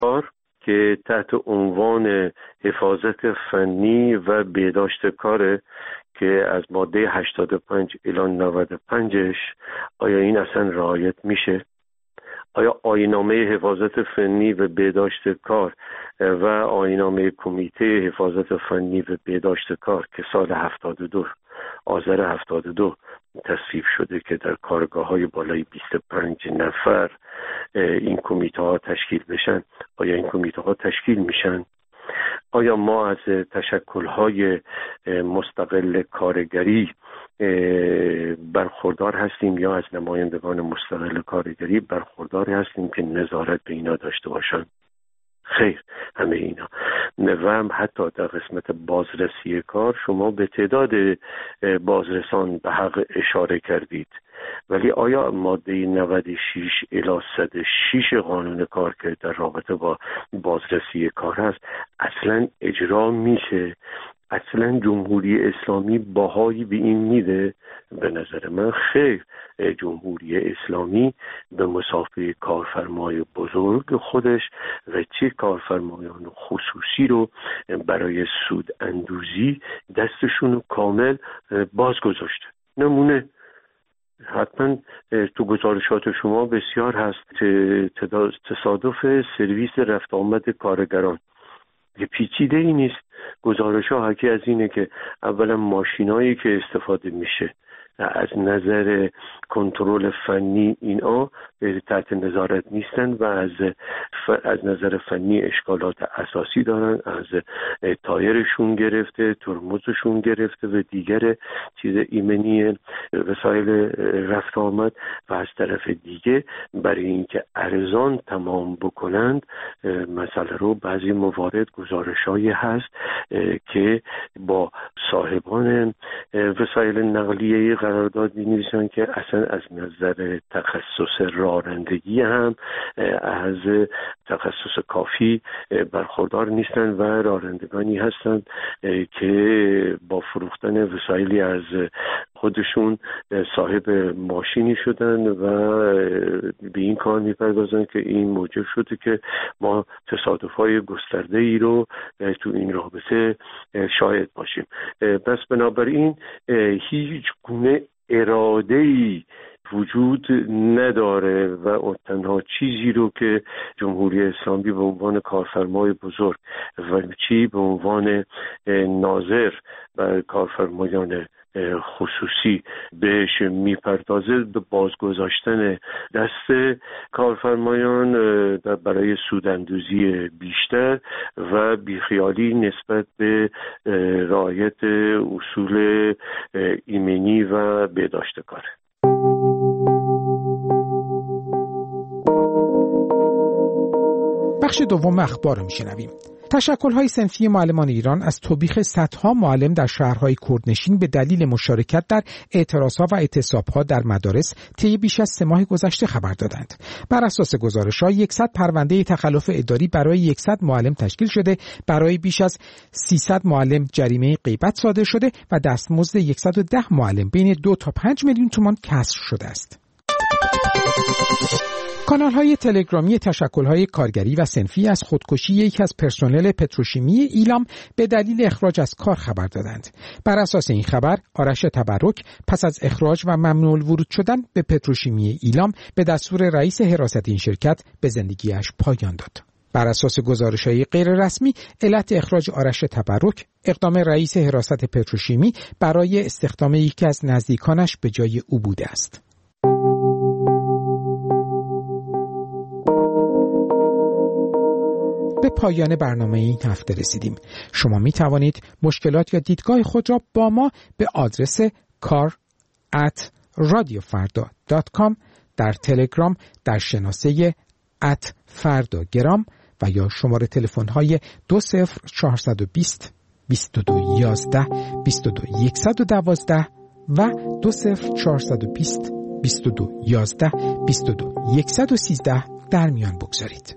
کار که تحت عنوان حفاظت فنی و بهداشت کاره که از ماده 85 الی 95ش آیا این اصلا رعایت میشه؟ آیا آیین‌نامه حفاظت فنی و بهداشت کار و آیین‌نامه کمیته حفاظت فنی و بهداشت کار که سال 72 آذر 72 تصویب شده که در کارگاه‌های بالای 25 نفر این کمیته ها تشکیل بشن، آیا این کمیته ها تشکیل میشن؟ آیا ما از تشکل‌های مستقل کارگری برخوردار هستیم یا از نمایندگان مستقل کارگری برخوردار هستیم که نظارت به اینا داشته باشن؟ خیر، همه اینا و هم حتی در قسمت بازرسی کار شما به تعداد بازرسان به حق اشاره کردید، ولی آیا ماده 96 الی 106 قانون کار که در رابطه با بازرسی کار هست اصلا اجرا میشه؟ اصلا جمهوری اسلامی باهایی به این میده؟ به نظر من خیر. جمهوری اسلامی به مسافه کارفرمای بزرگ خودش و چه کارفرمایان خصوصی رو برای سود اندوزی دستشون رو کامل باز گذاشته. نمونه حتما تو گزارشات شما بسیار هست تصادف سرویس رفت آمد کارگران، یه پیچیده ای نیست. گزارش ها حکی از اینه که اولا ماشینایی که استفاده میشه از نظر کنترل فنی اینا تحت نظارت نیستن و از نظر فنی اشکالات اساسی دارن، از تایرشون گرفته، ترمزشون گرفته و دیگر چیز ایمنی وسایل رفت آمد، و از طرف دیگه برای اینکه ارزان تمام بکنند مسئله رو بعضی موارد گزارشایی هست که با صاحبان وسایل نقلیه قرارداد می‌نویسن که اصلا از نظر تخصص رانندگی هم از تخصص کافی برخوردار نیستن و رانندگانی هستند که با فروختن وسایلی از خودشون صاحب ماشینی شدن و به این کار میپردازن که این موجب شده که ما تصادف‌های گسترده ای رو تو این رابطه شاهد باشیم. بس بنابراین هیچ گونه اراده‌ای وجود نداره و تنها چیزی رو که جمهوری اسلامی به عنوان کارفرمای بزرگ و چی به عنوان ناظر و کارفرمایان خصوصی بهش میپردازه به بازگذاشتن دست کارفرمایان برای سوداندوزی بیشتر و بیخیالی نسبت به رعایت اصول ایمنی و بهداشت کار. بخش دوم اخبار رو میشنویم. تشکل‌های صنفی معلمان ایران از توبیخ صدها معلم در شهرهای کردنشین به دلیل مشارکت در اعتراضها و اعتصابها در مدارس طی بیش از 3 ماه گذشته خبر دادند. بر اساس گزارش‌ها 100 پرونده تخلف اداری برای 100 معلم تشکیل شده، برای بیش از 300 معلم جریمه غیبت صادر شده و دستمزد 110 معلم بین 2 تا 5 میلیون تومان کسر شده است. کانال‌های تلگرامی تشکل‌های کارگری و صنفی از خودکشی یکی از پرسنل پتروشیمی ایلام به دلیل اخراج از کار خبر دادند. بر اساس این خبر، آرش تبرک پس از اخراج و ممنوع الورود شدن به پتروشیمی ایلام به دستور رئیس حراست این شرکت به زندگیش پایان داد. بر اساس گزارش‌های غیر رسمی، علت اخراج آرش تبرک اقدام رئیس حراست پتروشیمی برای استخدام یکی از نزدیکانش به جای او بوده است. به پایان برنامه این هفته رسیدیم. شما می توانید مشکلات یا دیدگاه خود را با ما به آدرس kar@radiofarda.com در تلگرام در شناسه @fardagram و یا شماره تلفن های 20420 2211 22112 و 20420 2211 22113 در میان بگذارید.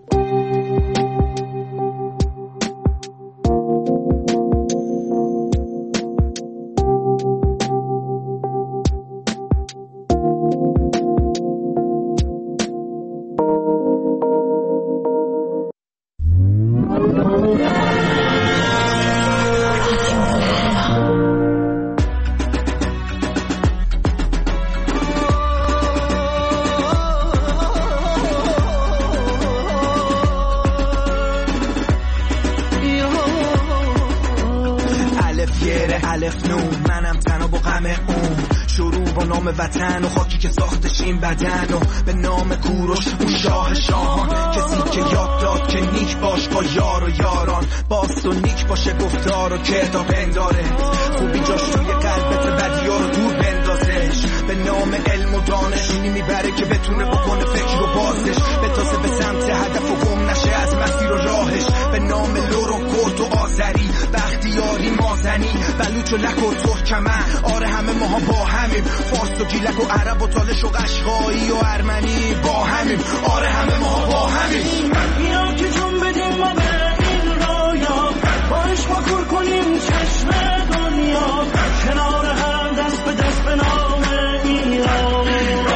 شعر الف نون، منم تنها با غم اون. شروع با نام وطن و خاکی که ساختش این بدن، و به نام کوروش اون شاه شاهان، کسی که یاد داد که نیک باش با یار و یاران، باست و نیک باشه گفتار و کردار بنداره، خوبی جاش توی قلبت بدیا رو دور بندازش. به نام علم و دانش اینی میبره که بتونه بکنه فکر و بازش، بتازه به سمت هدف و گم نشه از مسیر و راهش. به نام لور و کرد و آذری، بختیاری مازنی، بلوچ و لک و ترکمن، آره همه ماها با همیم، فارس و گیلک و عرب و تالش و قشقایی و ارمنی با همیم، آره همه ماها با همیم. بیا که جون بدیم ما به این رویا، باش ما کور کنیم چشم دنیا، کنار هم دست به دست به نام ایران.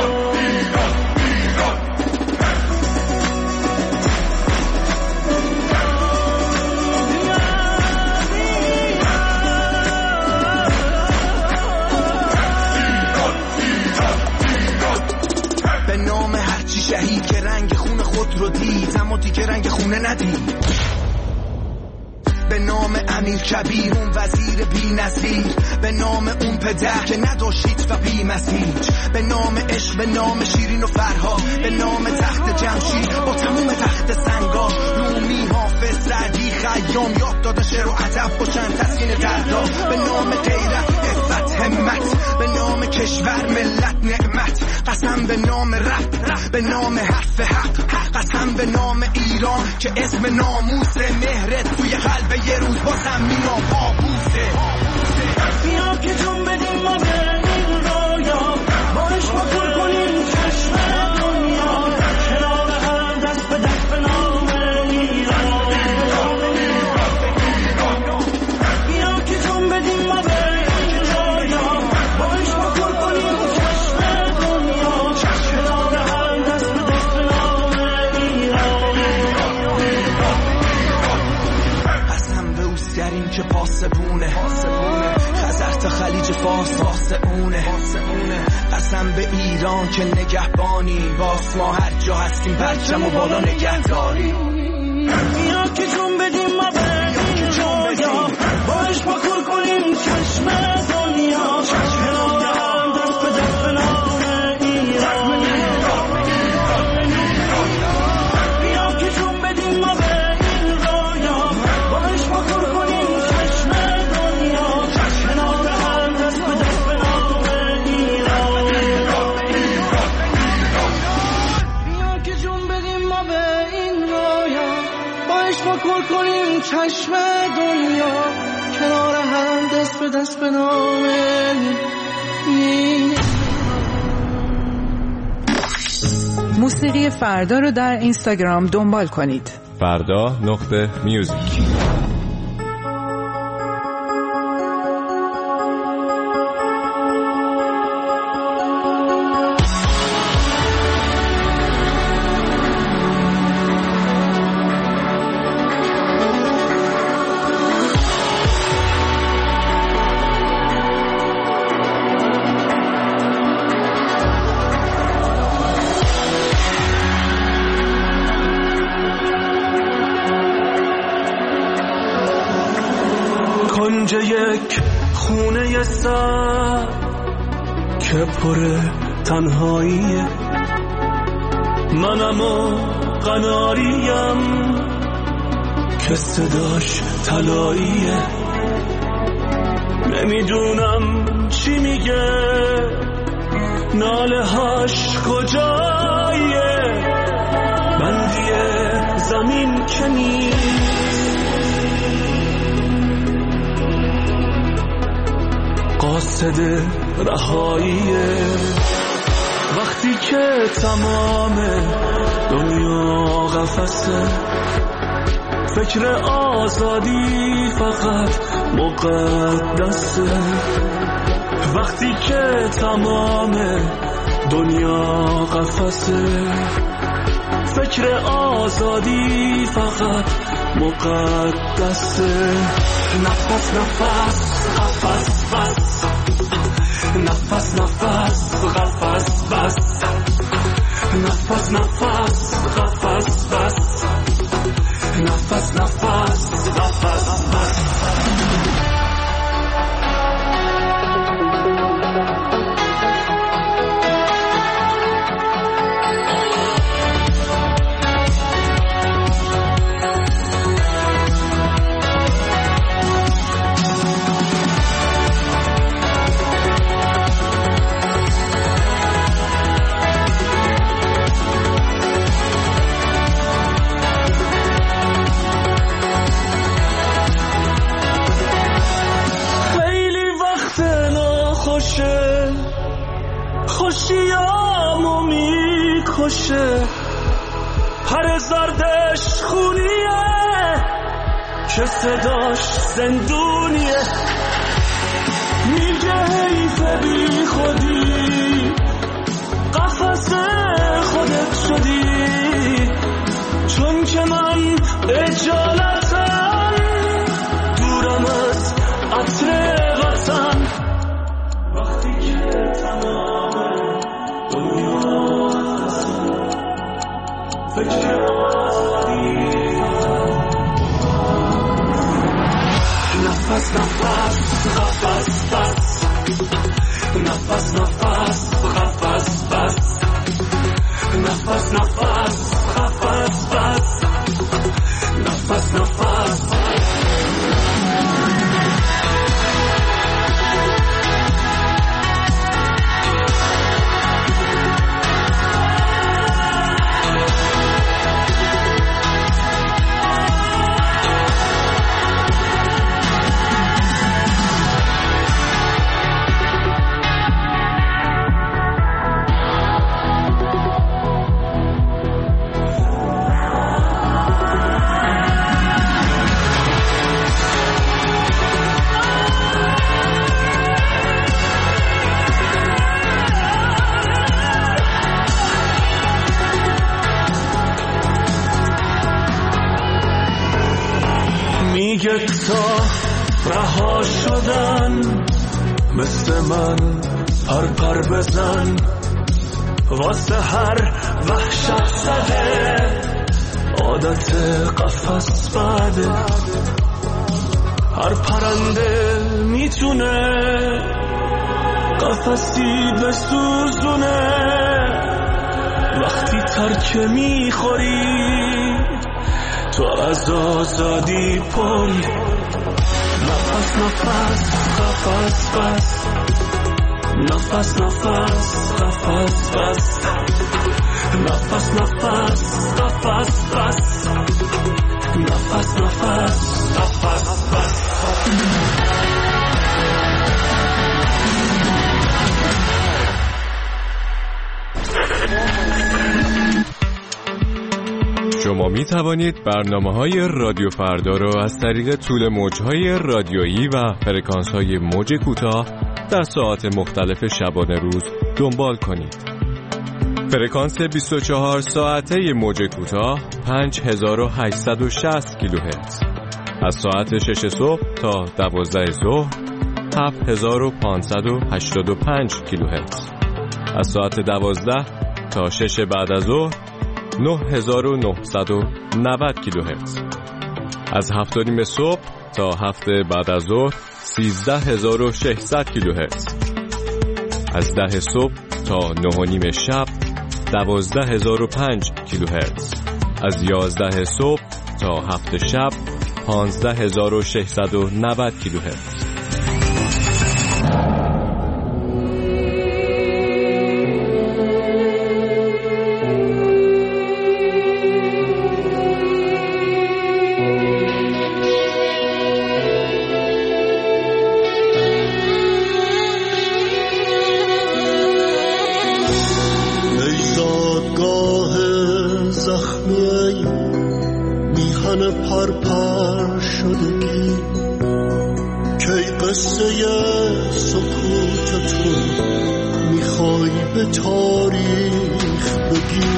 به نام هرچی شهید که رنگ خون خود رو دید اما دیگه رنگ خونه ندید. به نام امیر کبیر اون وزیر بی نظیر، به نام اون پدر که نداشتید و بی مسیج، به نام عشق، به نام شیرین و فرهاد، به نام تخت جمشید با تموم تخت سنگا، رومی، حافظ، سعدی، خیام، یاد داده شعر و ادب باشن تسکین دردا. به نام غیرت، عفت، همت، به نام کشور، ملت، نعمت، قسم به نام رب، به نام حرف حق، قسم به نام ایران که اسم ناموس، مهرت توی قلب یه روز بازم مینا بابوسه. بیا که جون بدیم ما به این رویا، باش ما کور کنیم چشم دنیا، کنار هم دست به دست به نام ایران. بیا که جون بدیم ما به این رویا، باش ما کور کنیم چشم دنیا، کنار هم دست به دست به نام ایران. قسم به اوسترین که پاسبونه، خزر تا خلیج فارس واسه اونه، قسم به ایران که نگهبانی، باس ما هر جا هستیم پرچم و بالا نگهداری. بیا که جون بدیم ما به این رویا، باش ما کور کنیم چشم دنیا، کنار هم دست به دست به نام ایران. بیا که جون بدیم ما به این رویا، باش ما کور کنیم چشم دنیا، کنار هم دست به دست به نام ایران. بیا که جون بدیم ما به این رویا، باش ما کور کنیم چشم دنیا، کنار هم دست به دست به نام ایران. موسیقی فردا رو در اینستاگرام دنبال کنید. فردا.music. کنج یک خونه سر که پر تنهاییه، منم و قناریم که صداش طلاییه، نمیدونم چی میگه، ناله هاش کجاییه، بندی زمین که نیست، قاصد رهاییه، وقتی که تمام دنیا قفسه، فکر آزادی فقط مقدسه، وقتی که تمام دنیا قفسه، فکر آزادی فقط مقدسه. نفس نفس قفس بس، نفس نفس قفس بس، نفس نفس قفس بس، نفس نفس قفس بس. میکشه، پر زردش خونیه که صداش زندونیه. میگه حیفه بی خودی قفس خودت شدی، چون که من اجالتم دورم از عطر وطن. وقتی که تمام دنیا فکر آزادی، نفس نفس قفس بس، نفس نفس قفس بس، نفس نفس قفس بس، نفس نفس. میگه تا رها شدن مثل من پرپر بزن، واسه هر وحشت زده عادت قفس بده. هر پرنده میتونه قفسی بسوزونه، وقتی ترکه میخوری تو از آزادی پری. نفس نفس قفس بس، نفس نفس قفس بس، نفس نفس قفس بس، نفس نفس قفس بس. شما می توانید برنامه‌های رادیو فردا را از طریق طول موج‌های رادیویی و فرکانس‌های موج کوتاه در ساعات مختلف شبانه روز دنبال کنید. فرکانس 24 ساعته موج کوتاه 5860 کیلوهرتز، از ساعت 6 صبح تا 12 ظهر 7585 کیلوهرتز، از ساعت 12 تا 6 بعد از ظهر 9990 کیلوهرتز، از 7:30 صبح تا 7 بعد از ظهر 13600 کیلوهرتز، از 10 صبح تا 9:30 شب 12005 کیلوهرتز، از 11 صبح تا 7 شب 15690 کیلوهرتز. پرپر شدگی کی قصه سکوتتون میخوای به تاریخ بگی،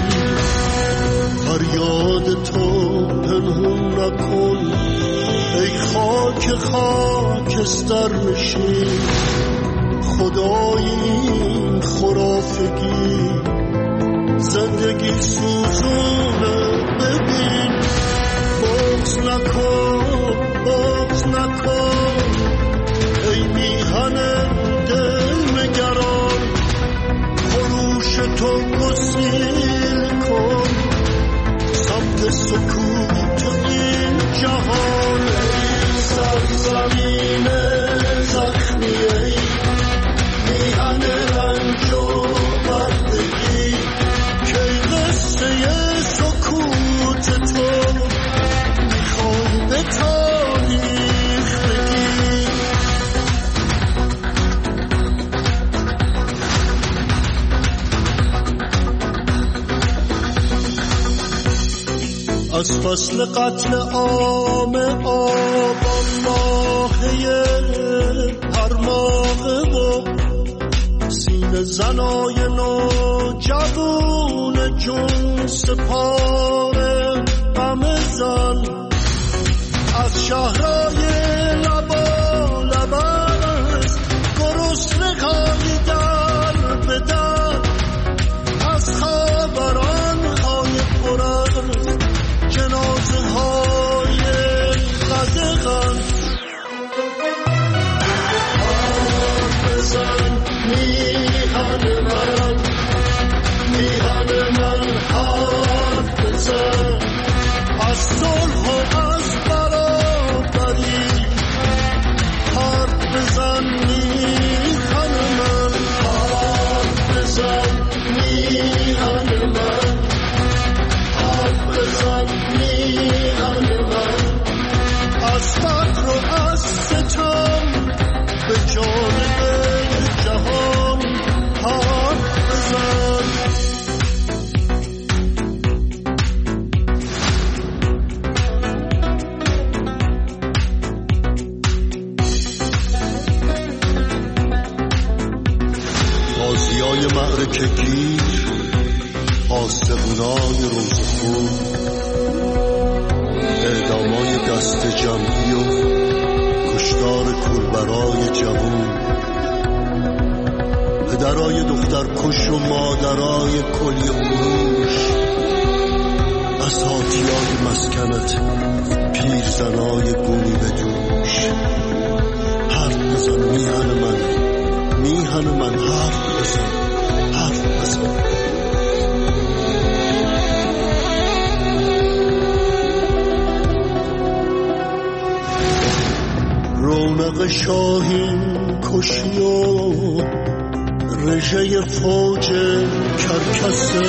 فریاد تو پنهون نکن ای خاک خاکستر نشین، خدای این خرافگی زندگی سوزونه ببین، بغض نکن ای میهن دل نگران، خروش تو گسیل کن سمت سکوت این جهان. ای سرزمین زخمی، ای میهن رنج و بردگی، کی قصه سکوت تو از فصل قتل عام آبان ماهی پرماغه و سینه زنای نوجوون جون سپاره غم زن از شهرهای لبا لبست گرسنه های در به در از خبرانهای پر از جنازه های قدغن بزن میهن من حرف بزن از صلح و از برابری حرف بزن میهن من حرف بزن میهن من حرف بزن میهن من از فقر و از ستم به جانب جهان حرف بزن غازیای معرکه گیر آسمونای روزخون اعدامای دست جمعی و کشتار کولبرای جوون پدرای دختر کش و مادرای کلی فروش اساتیای مسکنت پیرزنای گونی به دوش حرف بزن میهن من حرف بزن رونق شاهین کشی و رژه فوج کرکسه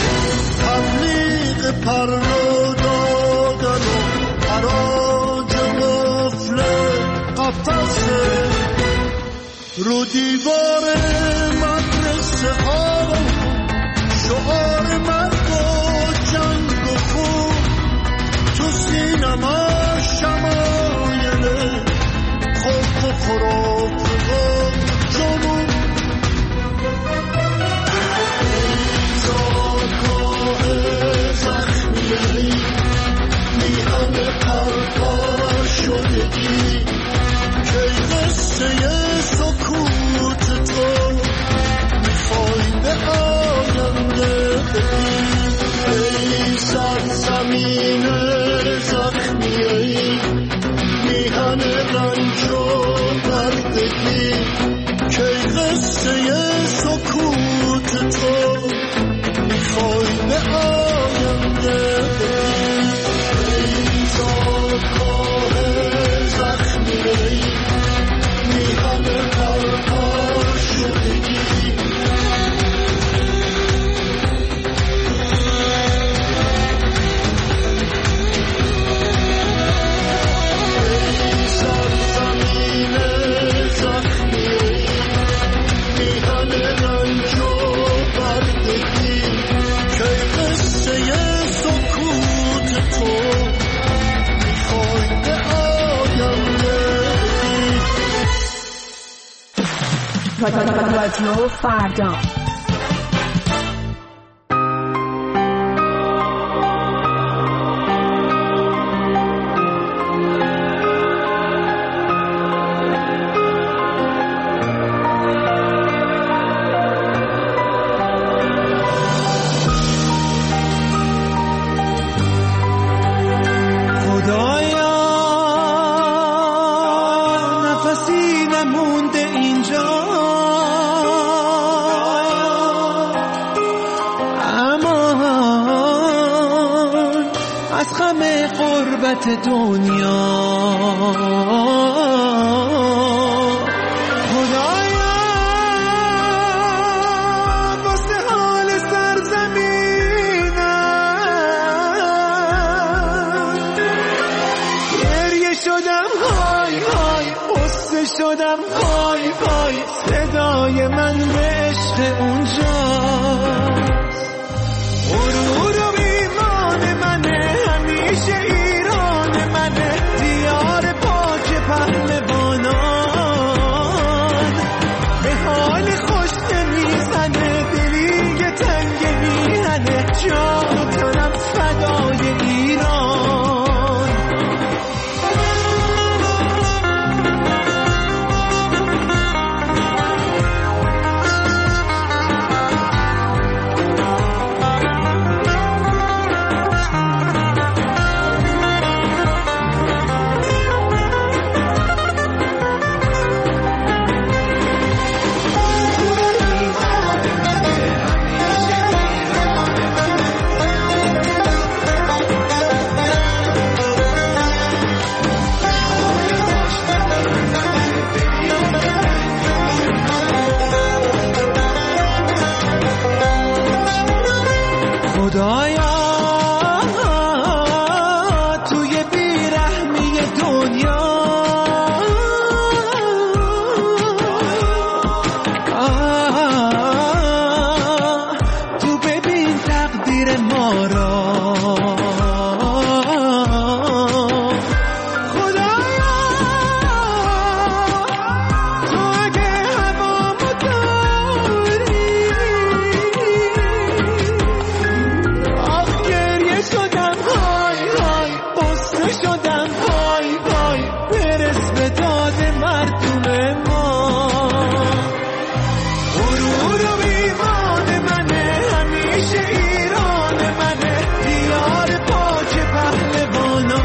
تبلیغ پرو دادن و حراج قفل قفصه رو دیوار مدرسه ها شعار مرگ و جنگ و خون تو سینما شمایله خوف و خراف و جنون زادگاه زخمیه میهن پرپار شدگی که قصه سکوت تو میخوای به آینده بدی ای سرزمین زخمیه میهن رنج و بردگی که قصه سکوت تو میخوای به آینده بدی ای زادگاه زخمیه میهن پرپار شدگی رادیو فردا دنیا خدایا واسه حال سرزمینم گریه شدم های های قصه شدم های های صدای من به عشق اونجاست غرور و ایمان منه همیشه شدم وای وای برس به داد مردم ما. غرور و ایمان منه همیشه ایران منه، دیار پاک پهلوانان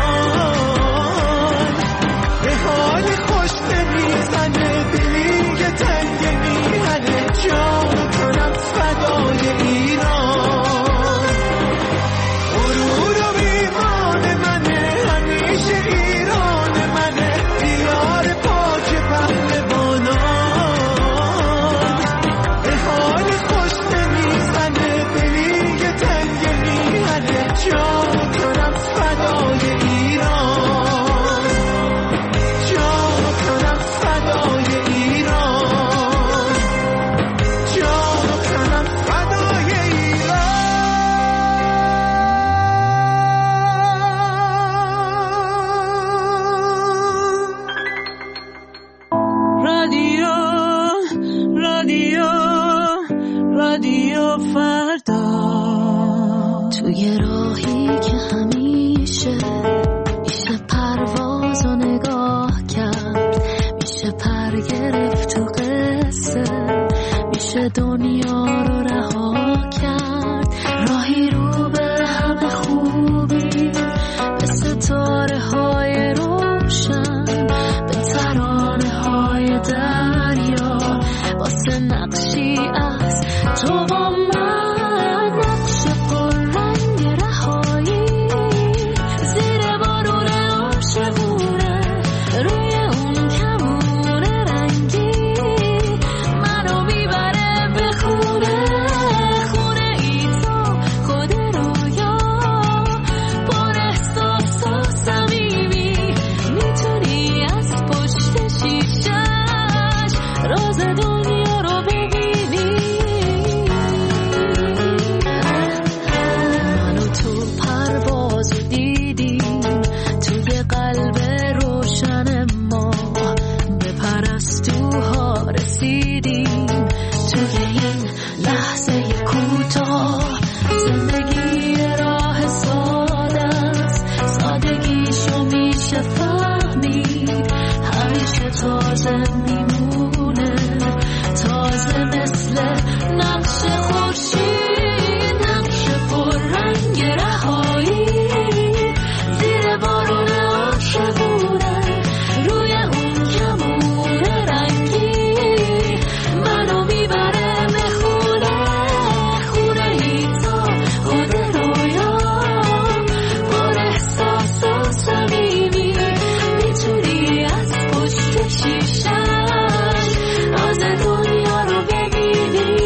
به حال خوش نمیزنه، دلی که تنگ میهنه، جان کنم فدای ایران. غرور و ایمان منه همیشه ایران منه، دیار پاک پهلوانان به حال خوش نمیزنه، دلی که تنگ میهنه، جان کنم فدای ایران، جان کنم فدای ایران، جان کنم فدای ایران. رادیو رادیو رادیو فردا، توی راهی که همیشه میشه پرواز و نگاه کرد، میشه پر گرفت تو قصه، میشه دنیا رو رها کرد، راهی رو به همه خوبی، به ستاره های روشن، به ترانه های دریا، واسه نقشی از تو با من، نقش پررنگ رهایی، زیر بارون عاشقونه، روی اون کمون رنگی، منو میبره به خونه، خونه ای تو خود رویا، پر احساس و صمیمی، میتونی از پشت شیشه‌اش راز دنیا رو ببینی. منو تو پرواز دیدیم، توی قلب روشن ما، به پرستوها رسیدیم، توی این لحظه کوتاه، زندگی راه ساده است، سادگیشو میشه فهمید، همیشه تازه میمونه، تازه مثل نقش خورشید، نقش پررنگ رهایی، زیر بارون عاشقونه، روی اون کمون رنگی، منو میبره به خونه، خونه ای تا خود رویا، پر احساس و صمیمی، میتونی از پشت شیشه‌اش راز دنیا رو ببینی.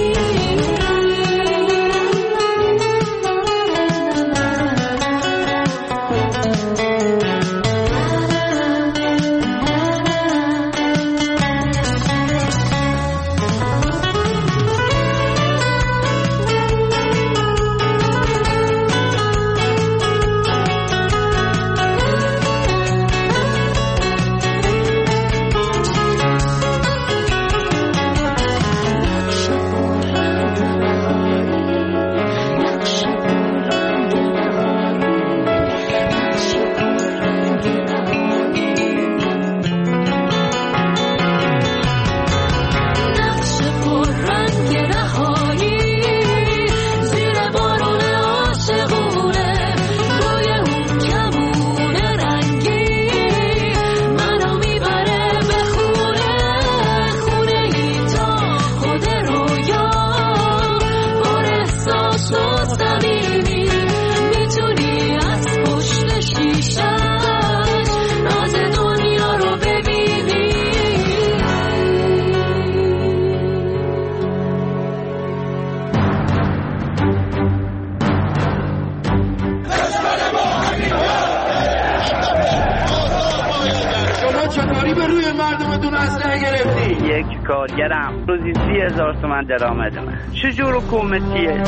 چطوری به روی مردمتون اسلحه گرفتی؟ یک کارگرم روزی 30,000 تومان درآمدمه. چجور حکومتیه؟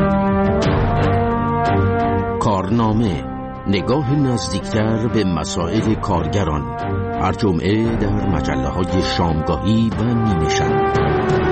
کارنامه، نگاه نزدیکتر به مسائل کارگران، هر جمعه در مجله‌های شامگاهی و نیمه شب.